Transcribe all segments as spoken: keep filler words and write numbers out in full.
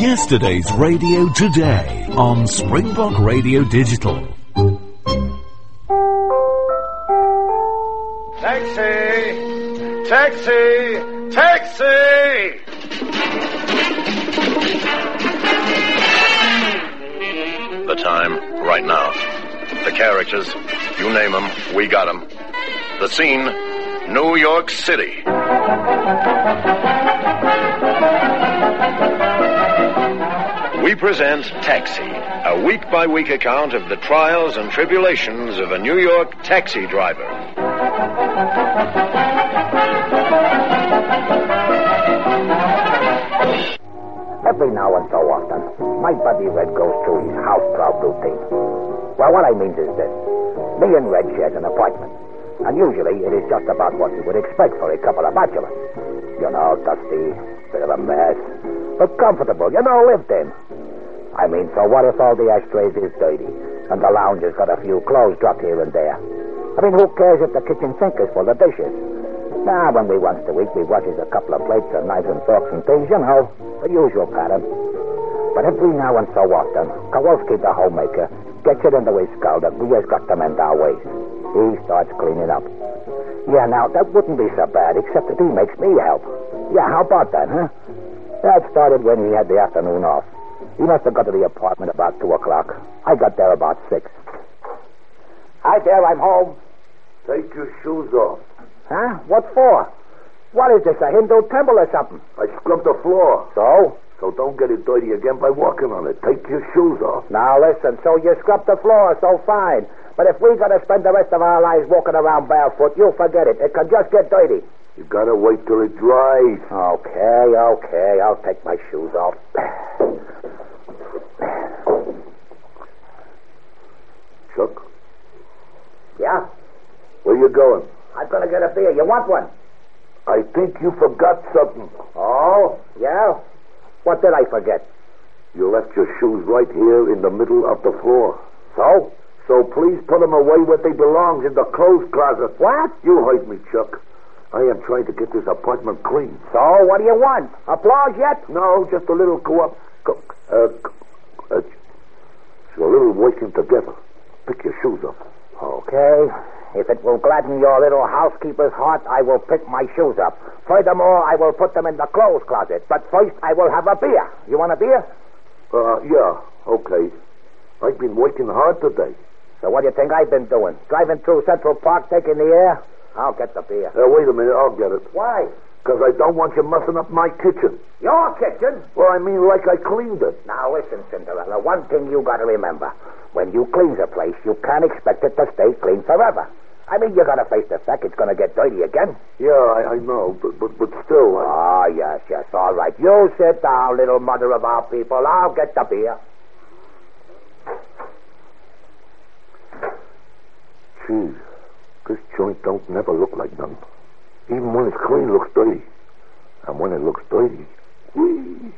Yesterday's radio today on Springbok Radio Digital. Taxi! Taxi! Taxi! The time, right now. The characters, you name them, we got them. The scene, New York City. We present Taxi, a week-by-week account of the trials and tribulations of a New York taxi driver. Every now and so often, my buddy Red goes through his house-proud routine. Well, what I mean is this. Me and Red shares an apartment. And usually it is just about what you would expect for a couple of bachelors. You know, dusty, bit of a mess, but comfortable, you know, lived in. I mean, so what if all the ashtrays is dirty and the lounge has got a few clothes dropped here and there? I mean, who cares if the kitchen sink is full of dishes? Now, when we once a week, we washes a couple of plates and knives and forks and things, you know, the usual pattern. But every now and so often, Kowalski, the homemaker, gets it into his skull that we has got to mend our ways. He starts cleaning up. Yeah, now, that wouldn't be so bad, except that he makes me help. Yeah, how about that, huh? That started when he had the afternoon off. He must have got to the apartment about two o'clock. I got there about six. Hi there, I'm home. Take your shoes off. Huh? What for? What is this, a Hindu temple or something? I scrubbed the floor. So? So don't get it dirty again by walking on it. Take your shoes off. Now listen, so you scrubbed the floor, so fine. But if we're going to spend the rest of our lives walking around barefoot, you forget it. It can just get dirty. You gotta wait till it dries. Okay, okay, I'll take my shoes off. Chuck? Yeah? Where you going? I'm going to get a beer. You want one? I think you forgot something. Oh, yeah? What did I forget? You left your shoes right here in the middle of the floor. So? So please put them away where they belong, in the clothes closet. What? You heard me, Chuck. I am trying to get this apartment clean. So, what do you want? Applause yet? No, just a little co-op. Co- uh, co- uh, so a little working together. Pick your shoes up. Okay. If it will gladden your little housekeeper's heart, I will pick my shoes up. Furthermore, I will put them in the clothes closet. But first, I will have a beer. You want a beer? Uh, yeah, okay. I've been working hard today. So what do you think I've been doing? Driving through Central Park, taking the air? I'll get the beer. Uh, wait a minute, I'll get it. Why? Because I don't want you messing up my kitchen. Your kitchen? Well, I mean like I cleaned it. Now, listen, Cinderella, one thing you got to remember. When you clean a place, you can't expect it to stay clean forever. I mean, you got to face the fact it's going to get dirty again. Yeah, I, I know, but, but, but still... I... Oh, yes, yes, all right. You sit down, little mother of our people. I'll get the beer. Gee, this joint don't never look like none. Even when it's clean, it looks dirty. And when it looks dirty, whee,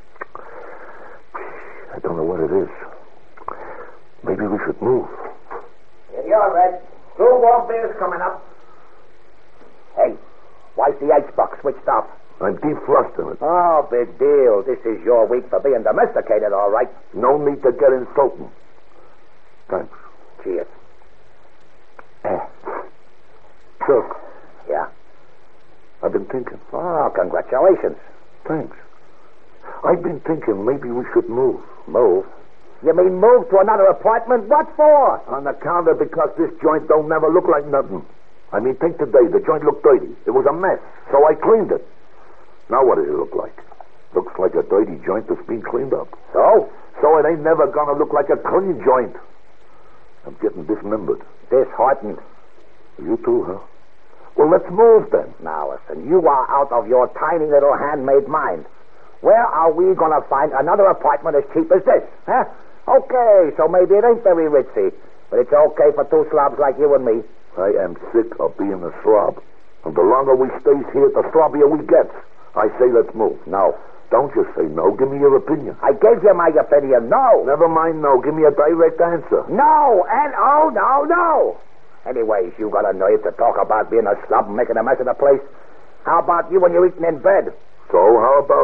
I don't know what it is. Maybe we should move. Here you are, Red. Two warm beers coming up. Hey, why's the icebox switched off? I'm defrosting it. Oh, big deal. This is your week for being domesticated, all right. No need to get insulting. Thanks. Cheers. Eh. Chuck. Yeah? I've been thinking. Oh, congratulations. Thanks. I've been thinking maybe we should move. Move? You mean move to another apartment? What for? On account of because this joint don't never look like nothing. I mean, think today. The joint looked dirty. It was a mess. So I cleaned it. Now what does it look like? Looks like a dirty joint that's been cleaned up. So? So it ain't never gonna look like a clean joint. I'm getting dismembered. Disheartened. You too, huh? Well, let's move then. Now, listen, you are out of your tiny little handmade mind. Where are we going to find another apartment as cheap as this, huh? Okay, so maybe it ain't very ritzy, but it's okay for two slobs like you and me. I am sick of being a slob. And the longer we stays here, the slobbier we get. I say let's move. No. Don't just say no. Give me your opinion. I gave you my opinion. No. Never mind no. Give me a direct answer. No. And oh, no, no. Anyways, you got a nerve to talk about being a slob and making a mess of the place. How about you when you're eating in bed? So, how about it?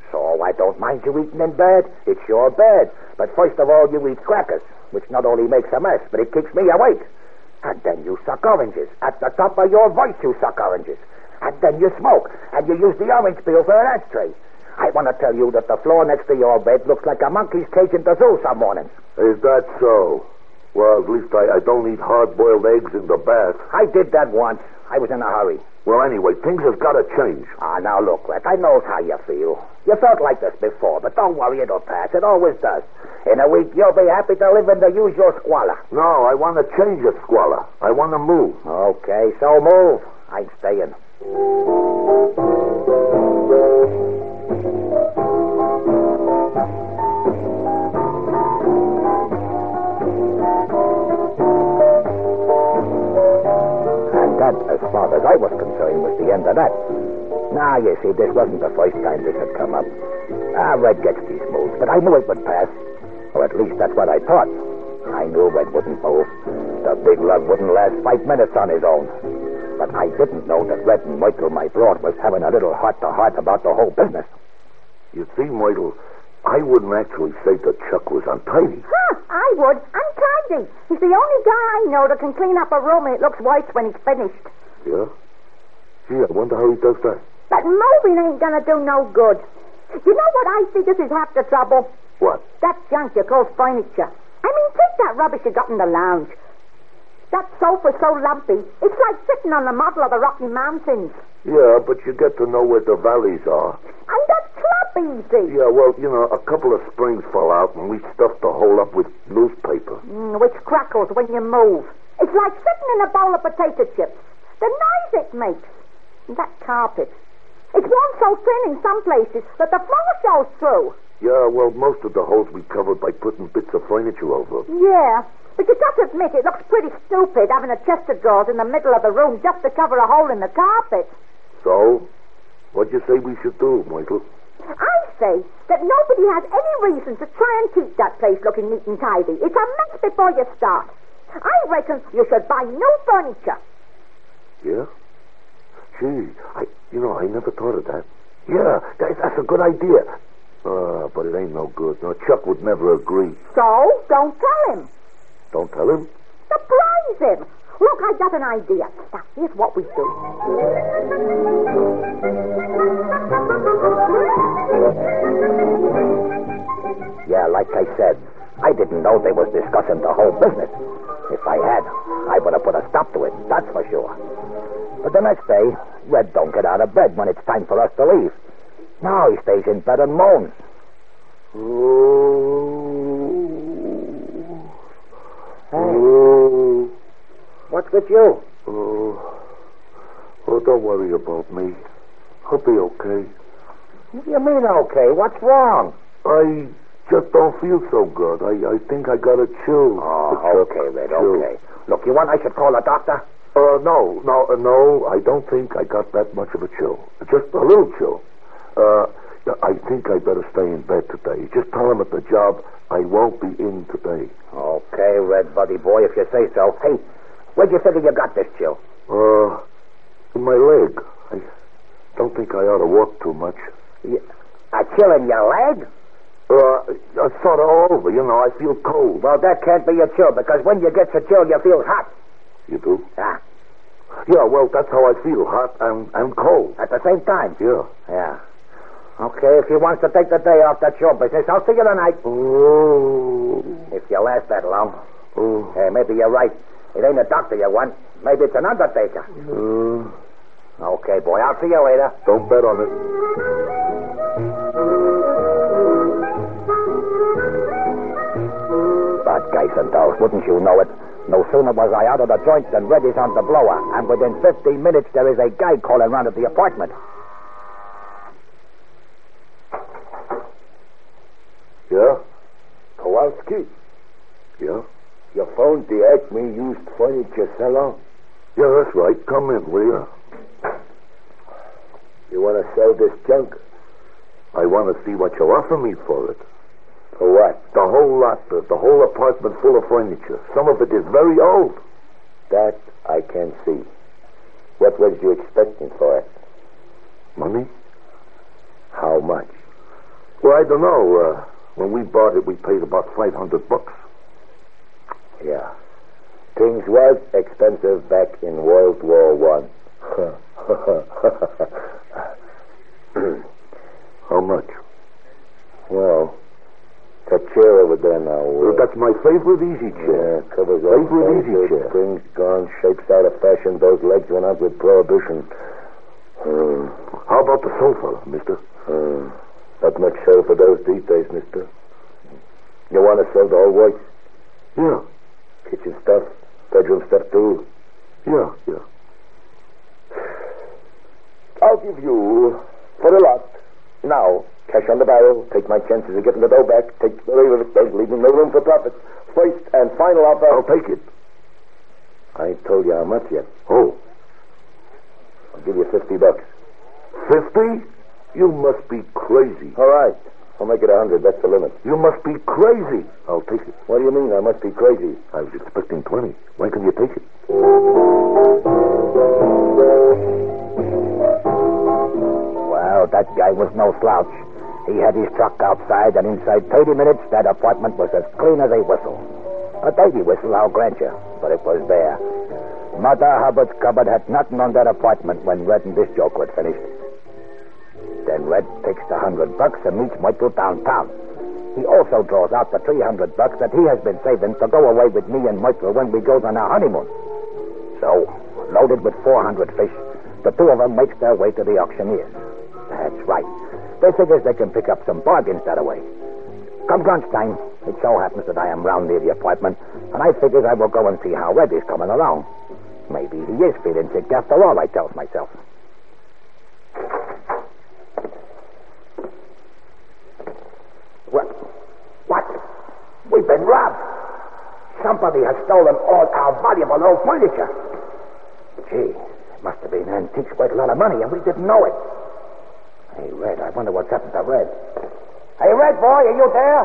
So I don't mind you eating in bed. It's your bed. But first of all, you eat crackers, which not only makes a mess, but it keeps me awake. And then you suck oranges. At the top of your voice, you suck oranges. And then you smoke, and you use the orange peel for an ashtray. I want to tell you that the floor next to your bed looks like a monkey's cage in the zoo some mornings. Is that so? Well, at least I, I don't eat hard-boiled eggs in the bath. I did that once. I was in a hurry. Well, anyway, things have got to change. Ah, now look, Rick, I knows how you feel. You felt like this before, but don't worry, it'll pass. It always does. In a week, you'll be happy to live in the usual squalor. No, I want to change the squalor. I want to move. Okay, so move. I'm staying. That, as far as I was concerned, was the end of that. Now, you see, this wasn't the first time this had come up. Ah, Red gets these moves, but I knew it would pass. Or at least that's what I thought. I knew Red wouldn't move. The big lug wouldn't last five minutes on his own. But I didn't know that Red and Michael, my broad, was having a little heart-to-heart about the whole business. You see, Michael, I wouldn't actually say that Chuck was untidy. Huh, I would. Untidy. He's the only guy I know that can clean up a room and it looks white when he's finished. Yeah? Gee, I wonder how he does that. But moving ain't gonna do no good. You know what I see this is half the trouble? What? That junk you call furniture. I mean, take that rubbish you got in the lounge. That sofa's so lumpy, it's like sitting on the model of the Rocky Mountains. Yeah, but you get to know where the valleys are. And that's crap easy. Yeah, well, you know, a couple of springs fell out and we stuffed the hole up with newspaper. Mm, which crackles when you move. It's like sitting in a bowl of potato chips. The noise it makes. And that carpet. It's worn so thin in some places that the floor shows through. Yeah, well, most of the holes we covered by putting bits of furniture over. Yeah, but you got to admit it looks pretty stupid having a chest of drawers in the middle of the room just to cover a hole in the carpet. So, what'd you say we should do, Michael? I say that nobody has any reason to try and keep that place looking neat and tidy. It's a mess before you start. I reckon you should buy new furniture. Yeah? Gee, I, you know, I never thought of that. Yeah, that's, that's a good idea. Uh, but it ain't no good. No, Chuck would never agree. So, don't tell him. Don't tell him? Surprise him. Look, I got an idea. Now, here's what we do. Yeah, like I said, I didn't know they was discussing the whole business. If I had, I would have put a stop to it, that's for sure. But the next day, Red don't get out of bed when it's time for us to leave. No, he stays in bed and moans. Oh. Hey. Oh. What's with you? Oh. Oh, don't worry about me. I'll be okay. What do you mean, okay? What's wrong? I just don't feel so good. I, I think I got a chill. Oh, okay, Red, chill. okay. Look, you want I should call a doctor? Uh, no, no, uh, no, I don't think I got that much of a chill. Just a little chill. Uh, I think I better stay in bed today. Just tell him at the job I won't be in today. Okay, Red, buddy boy, if you say so. Hey, where'd you figure you got this chill? Uh, in my leg. I don't think I ought to walk too much. You, a chill in your leg? Uh, uh, sort of all over, you know, I feel cold. Well, that can't be a chill, because when you get a chill, you feel hot. You do? Yeah. Yeah, well, that's how I feel, hot and, and cold. At the same time? Yeah. Yeah. Okay, if you want to take the day off, that's your business. I'll see you tonight. Oh. If you last that long. Oh. Hey, maybe you're right. It ain't a doctor you want. Maybe it's an undertaker. Uh, okay, boy, I'll see you later. Don't bet on it. But, Geisendorf, wouldn't you know it? No sooner was I out of the joint than Red is on the blower, and within fifteen minutes there is a guy calling round at the apartment. Yeah? Kowalski, Yeah? you phoned the Acme used furniture salon? Yeah, that's right. Come in, will you? You want to sell this junk? I want to see what you offer me for it. For what? The whole lot, the, the whole apartment full of furniture. Some of it is very old. That I can see. What was you expecting for it? Money? How much? I don't know. Uh, when we bought it, we paid about five hundred bucks. Yeah. Things was expensive back in World War One. How much? Well, that chair over there now. Well, that's my favorite easy chair. Yeah, covers all Favorite easy faces, chair. Springs gone, shapes out of fashion. Those legs went out with Prohibition. Hmm. How about the sofa, mister? Hmm. Not much sell for those these days, mister. You want to sell the whole works? Yeah. Kitchen stuff, bedroom stuff too. Yeah, yeah. I'll give you, for a lot, now, cash on the barrel, take my chances of getting the dough back, take the rate of it, there's leaving no room for profit. First and final offer. I'll take it. I ain't told you how much yet. Oh. I'll give you fifty bucks. Fifty? You must be crazy. All right. I'll make it a hundred. That's the limit. You must be crazy. I'll take it. What do you mean I must be crazy? I was expecting twenty. When can you take it? Well, that guy was no slouch. He had his truck outside, and inside thirty minutes, that apartment was as clean as a whistle. A baby whistle, I'll grant you, but it was there. Mother Hubbard's cupboard had nothing on that apartment when Red and this joke was finished. Then Red takes the hundred bucks and meets Michael downtown. He also draws out the three hundred bucks that he has been saving to go away with me and Michael when we goes on our honeymoon. So, loaded with four hundred fish, the two of them makes their way to the auctioneers. That's right. They figures they can pick up some bargains that way. Come lunchtime, it so happens that I am round near the apartment, and I figures I will go and see how Red is coming along. Maybe he is feeling sick after all, I tells myself. What? What? We've been robbed. Somebody has stolen all our valuable old furniture. Gee, it must have been antiques worth a lot of money, and we didn't know it. Hey, Red, I wonder what's happened to Red. Hey, Red boy, are you there?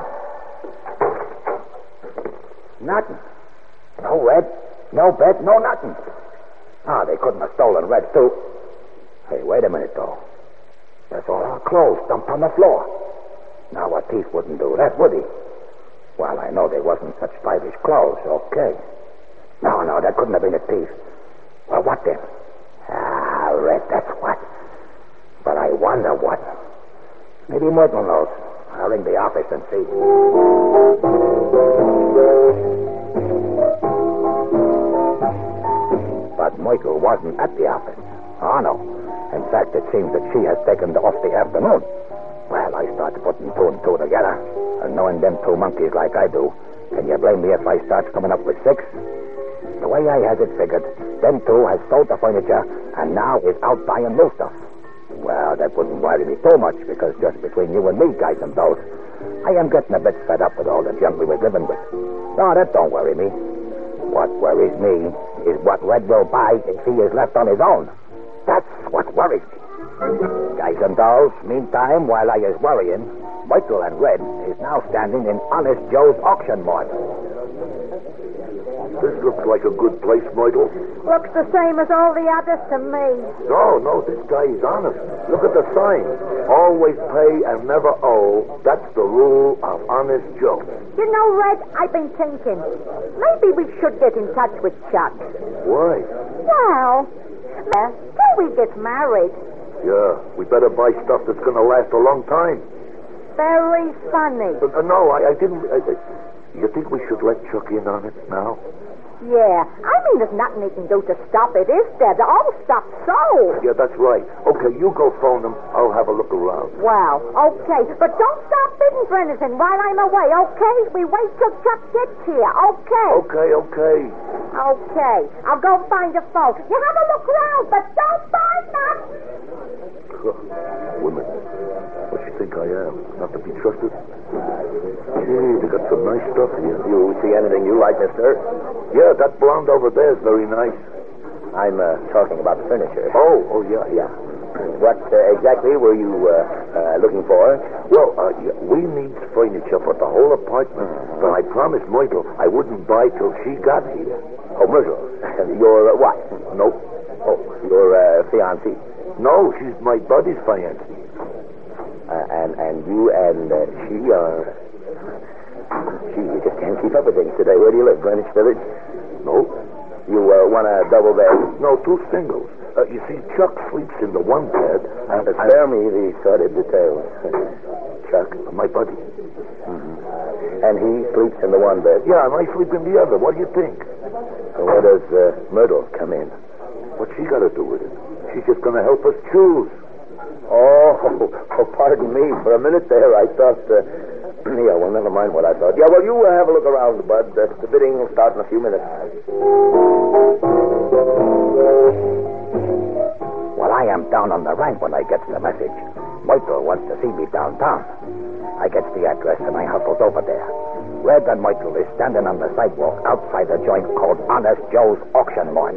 Nothing. No Red, no bed, no nothing. Ah, they couldn't have stolen Red, too. Hey, wait a minute, though. There's all our clothes dumped on the floor. Now, a thief wouldn't do that, would he? Well, I know they wasn't such stylish clothes, okay. No, no, that couldn't have been a thief. Well, what then? Ah, Red, that's what. But I wonder what. Maybe Myrtle knows. I'll ring the office and see. But Michael wasn't at the office. Oh, no. In fact, it seems that she has taken off the afternoon. Well, I start putting two and two together. And knowing them two monkeys like I do, can you blame me if I start coming up with six? The way I has it figured, them two has sold the furniture and now is out buying new stuff. Well, that wouldn't worry me too much, because just between you and me, guys and dolls, I am getting a bit fed up with all the junk we were living with. No, that don't worry me. What worries me is what Red will buy if he is left on his own. That's what worries me. Guys and dolls, meantime, while I is worrying, Michael and Red is now standing in Honest Joe's auction mart. This looks like a good place, Michael. Looks the same as all the others to me. No, no, this guy is honest. Look at the sign. Always pay and never owe. That's the rule of Honest Joe. You know, Red, I've been thinking. Maybe we should get in touch with Chuck. Why? Well, before we get married. Yeah, we better buy stuff that's going to last a long time. Very funny. Uh, uh, no, I, I didn't... I, I, you think we should let Chuck in on it now? Yeah, I mean, there's nothing he can do to stop it, is there? The old stuff's sold. Yeah, that's right. Okay, you go phone him. I'll have a look around. Well, okay. But don't stop bidding for anything while I'm away, okay? We wait till Chuck gets here, okay? Okay, okay. Okay. I'll go find a phone. You have a look around, but don't buy nothing. Women, what you think I am? Not to be trusted? Gee, they got some nice stuff here. You see anything you like, mister? Yeah, that blonde over there is very nice. I'm uh, talking about the furniture. Oh, oh, yeah, Yeah. What uh, exactly were you uh, uh, looking for? Well, uh, yeah, we need furniture for the whole apartment. Mm-hmm. But I promised Myrtle I wouldn't buy till she got here. Oh, Myrtle. Your uh, what? Nope. Oh, your uh, fiancée. No, she's my buddy's fiancée. Uh, and and you and uh, she are... Gee, you just can't keep up with things today. Where do you live, Greenwich Village? No. You uh, want a double bed? No, two singles. Uh, you see, Chuck sleeps in the one bed. And uh, spare me the sordid details. Chuck? My buddy. Mm-hmm. And he sleeps in the one bed? Yeah, and I sleep in the other. What do you think? So where does uh, Myrtle come in? What's she got to do with it? She's just going to help us choose. Oh, oh, pardon me. For a minute there, I thought... Uh, yeah, well, never mind what I thought. Yeah, well, you uh, have a look around, Bud. Uh, the bidding will start in a few minutes. Well, I am down on the rank when I gets the message. Myrtle wants to see me downtown. I gets the address and I hustles over there. Red and Myrtle is standing on the sidewalk outside a joint called Honest Joe's Auction Mart.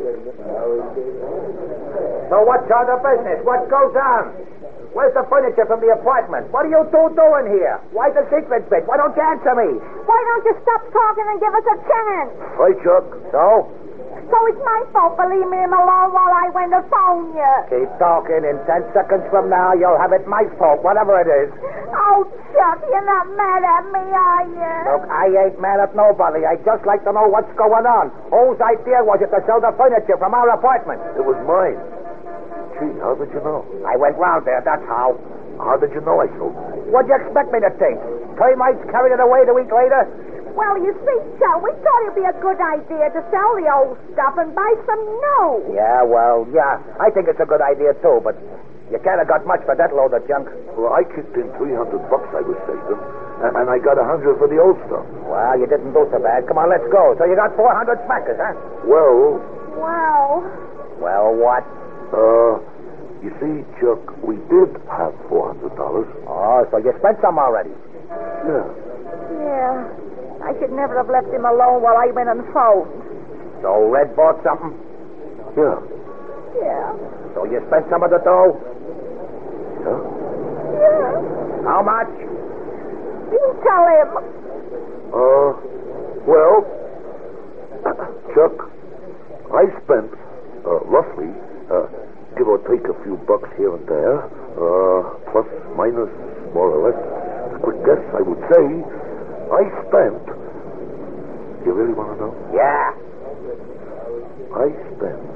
So what's all the business? What goes on? Where's the furniture from the apartment? What are you two doing here? Why the secret bit? Why don't you answer me? Why don't you stop talking and give us a chance? Hi, Chuck. So? So it's my fault for leaving him alone while I went to phone you. Keep talking. In ten seconds from now, you'll have it my fault, whatever it is. Oh, Chuck, you're not mad at me, are you? Look, I ain't mad at nobody. I just like to know what's going on. Whose idea was it to sell the furniture from our apartment? It was mine. Gee, how did you know? I went round there, that's how. How did you know I sold it? What'd you expect me to think? Termites carried it away a week later? Well, you see, Chuck, we thought it'd be a good idea to sell the old stuff and buy some new. Yeah, well, yeah. I think it's a good idea, too, but you can't have got much for that load of junk. Well, I kicked in three hundred bucks I was saving, and, and I got a hundred for the old stuff. Well, you didn't do so bad. Come on, let's go. So you got four hundred smackers, huh? Well... Well... Well, what? Uh, you see, Chuck, we did have four hundred dollars. Oh, so you spent some already? Yeah. Yeah. I should never have left him alone while I went and phoned. So Red bought something? Yeah. Yeah. So you spent some of the dough? Yeah. Yeah. How much? You tell him. Uh, well, Chuck, I spent, uh, roughly, uh, give or take a few bucks here and there, uh, plus, minus, more or less, a quick guess, I would say, I spent, you really want to know? Yeah. I spent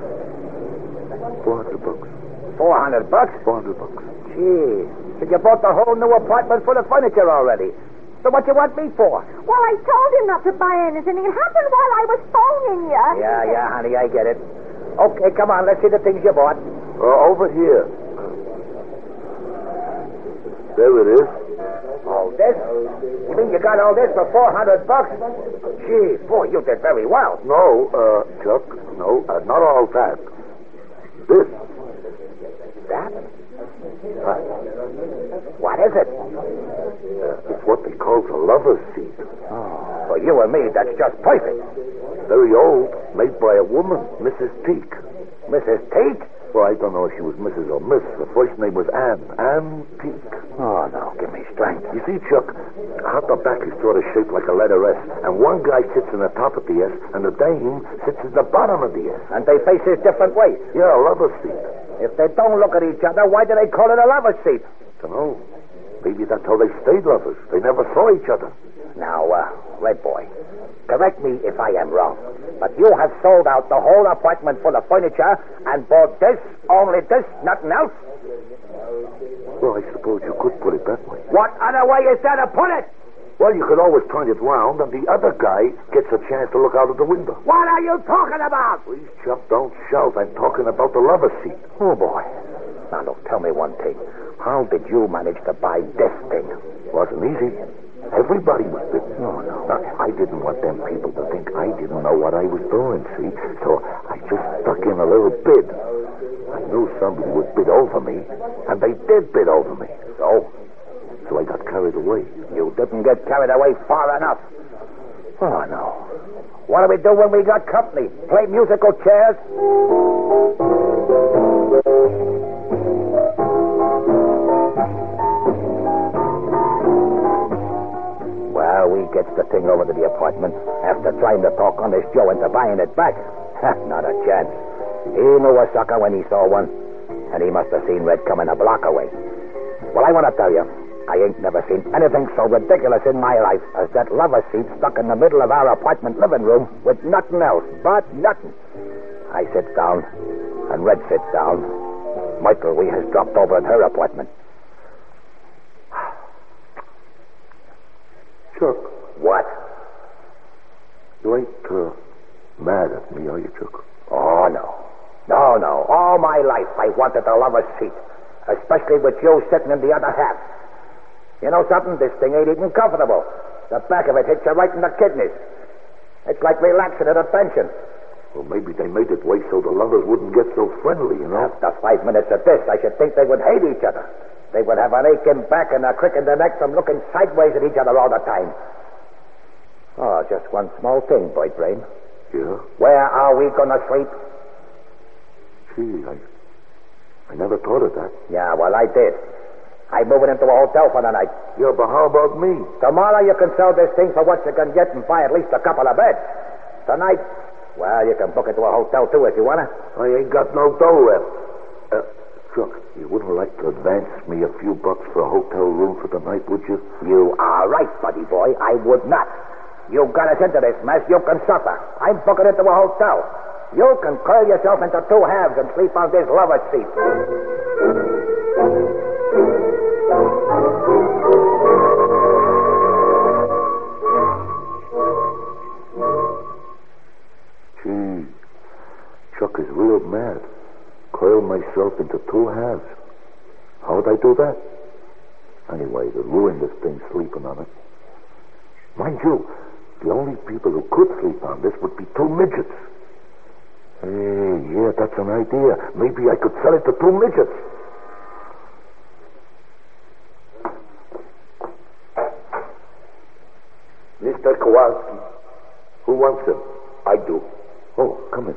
four hundred bucks. Four hundred bucks? Four hundred bucks. Gee. So you bought the whole new apartment full of furniture already. So what you want me for? Well, I told him not to buy anything. It happened while I was phoning you. Yeah, yeah, honey, I get it. Okay, come on, let's see the things you bought. Uh, over here. There it is. All this? You mean you got all this for four hundred bucks? Gee, boy, you did very well. No, uh, Chuck, no, uh, not all that. This. That? Uh, What is it? uh, it's what they call the lover's seat. Oh, for you and me, that's just perfect. Very old, made by a woman, Missus Teak. Missus Teak? Well, I don't know if she was Missus or Miss. The first name was Anne. Anne Teak. Oh, no, give me strength. You see, Chuck, how the back is sort of shaped like a letter S, and one guy sits in the top of the S, and the dame sits at the bottom of the S. And they faces different ways. Yeah, a lover's seat. If they don't look at each other, why do they call it a lover's seat? Dunno. Maybe that's how they stayed lovers. They never saw each other. Now, uh, Red Boy, correct me if I am wrong, but you have sold out the whole apartment full of furniture and bought this, only this, nothing else? Well, I suppose you could put it that way. What other way is there to put it? Well, you could always turn it round, and the other guy gets a chance to look out of the window. What are you talking about? Please, Chuck, don't shout. I'm talking about the lover's seat. Oh, boy. Now, look, tell me one thing. How did you manage to buy this thing? Wasn't easy. Everybody was bitten. Oh, no. Now, I didn't want them people to think I didn't know what I was doing, see? So I just stuck in a little bid. I knew somebody would bid over me, and they did bid over me. So? So I got carried away. You didn't get carried away far enough. Oh, no. What do we do when we got company? Play musical chairs? Well, we gets the thing over to the apartment after trying to talk Honest Joe into buying it back. Not a chance. He knew a sucker when he saw one, and he must have seen Red coming a block away. Well, I want to tell you, I ain't never seen anything so ridiculous in my life as that lover seat stuck in the middle of our apartment living room with nothing else but nothing. I sits down, and Red sits down. Michael, we has dropped over at her apartment. Chuck. What? You ain't uh, mad at me, are you, Chuck? Oh, no. No, no. All my life I wanted a lover's seat, especially with you sitting in the other half. You know something? This thing ain't even comfortable. The back of it hits you right in the kidneys. It's like relaxing at a pension. Well, maybe they made it way so the lovers wouldn't get so friendly, you know? After five minutes of this, I should think they would hate each other. They would have an aching back and a crick in the neck from looking sideways at each other all the time. Oh, just one small thing, Bird Brain. Yeah? Where are we going to sleep? Gee, I, I never thought of that. Yeah, well, I did. I'm moving into a hotel for the night. Yeah, but how about me? Tomorrow you can sell this thing for what you can get and buy at least a couple of beds. Tonight, well, you can book it to a hotel, too, if you want to. I ain't got no dough left. Uh, Chuck, you wouldn't like to advance me a few bucks for a hotel room for the night, would you? You are right, buddy boy. I would not. You got us into this mess. You can suffer. I'm booking it to a hotel. You can curl yourself into two halves and sleep on this lover's seat. Gee, Chuck is real mad. Coil myself into two halves. How would I do that? Anyway, to ruin this thing sleeping on it. Mind you, the only people who could sleep on this would be two midgets. Hey, yeah, that's an idea. Maybe I could sell it to two midgets. Mister Kowalski. Who wants him? I do. Oh, come in.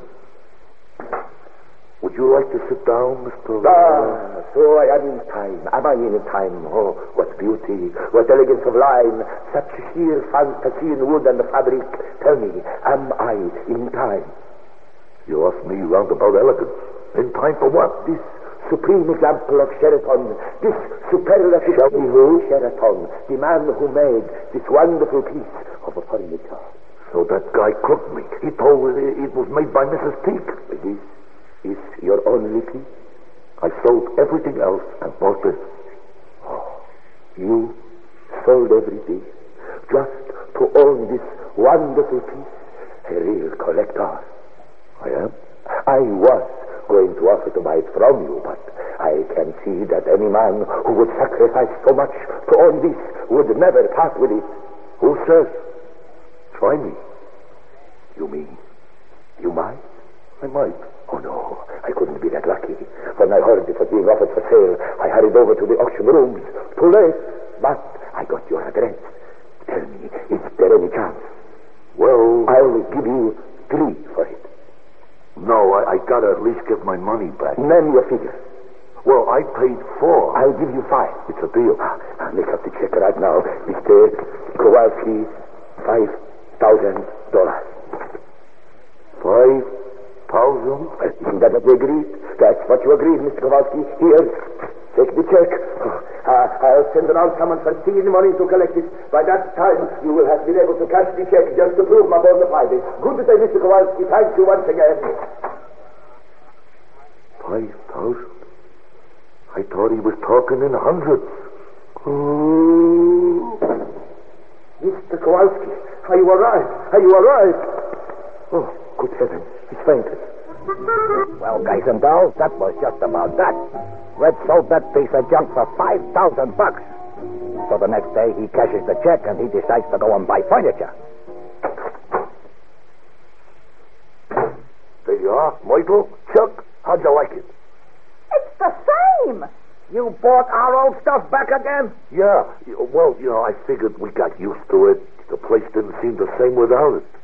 Would you like to sit down, Mister Ah, so I am in time. Am I in time? Oh, what beauty, what elegance of line, such sheer fantasy in wood and fabric. Tell me, am I in time? You asked me roundabout elegance. In time for what? This supreme example of Sheraton, this superlative... Shall we who? Sheraton, the man who made this wonderful piece of furniture. So that guy crooked me. He told me it was made by Missus Teak. This is your only piece? I sold everything else and bought this. Oh, you sold everything just to own this wonderful piece? A real collector. I am? I was going to offer to buy it from you, but I can see that any man who would sacrifice so much to own this would never part with it. Who says? Try me. You mean you might? I might. Oh, no, I couldn't be that lucky. When I heard it was being offered for sale, I hurried over to the auction rooms. Too late, but I got your address. Tell me, is there any chance? Well, I'll give you three for it. No, I, I gotta at least get my money back. Name your figure. Well, I paid four. I'll give you five. It's a deal. Ah, I'll make up the check right now. Mister Kowalski, five thousand dollars. Five thousand? Isn't that what we agreed? That's what you agreed, Mister Kowalski. Here, take the check. Uh, I'll send around someone first thing in the morning to collect it. By that time, you will have been able to cash the check just to prove my bona fide. Good day, Mister Kowalski. Thank you once again. Five thousand? I thought he was talking in hundreds. Oh. Mister Kowalski, are you alive? Are you alive? Oh, good heavens. He's fainted. Well, guys and dolls, that was just about that. Red sold that piece of junk for five thousand bucks. So the next day he cashes the check and he decides to go and buy furniture. There you are, Michael. Chuck, how'd you like it? It's the same. You bought our old stuff back again? Yeah. Well, you know, I figured we got used to it. The place didn't seem the same without it.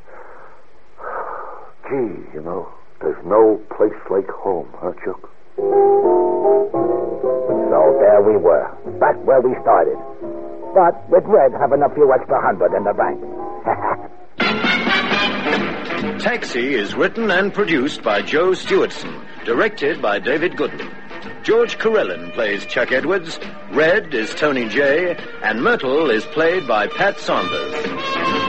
Gee, you know, there's no place like home, huh, Chuck? So there we were, back where we started. But with Red having a few extra hundred in the bank. Taxi is written and produced by Joe Stewartson, directed by David Goodman. George Carellin plays Chuck Edwards, Red is Tony Jay, and Myrtle is played by Pat Saunders.